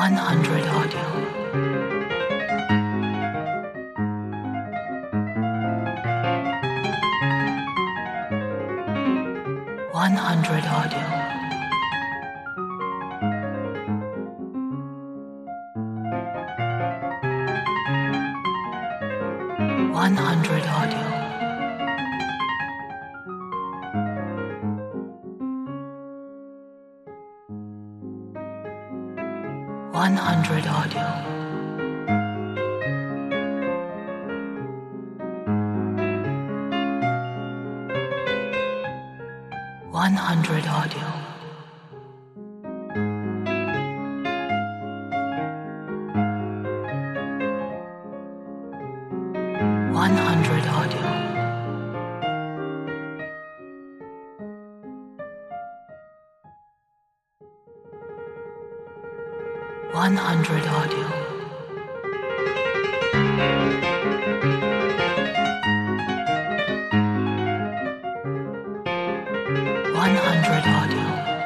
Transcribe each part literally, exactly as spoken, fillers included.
one hundred audio. one hundred audio. one hundred audio. one hundred audio. one hundred audio. one hundred audio. one hundred audio. one hundred audio.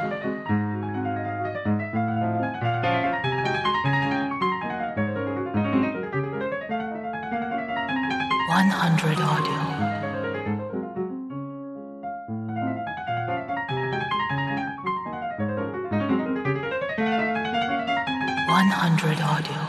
one hundred audio. one hundred audio.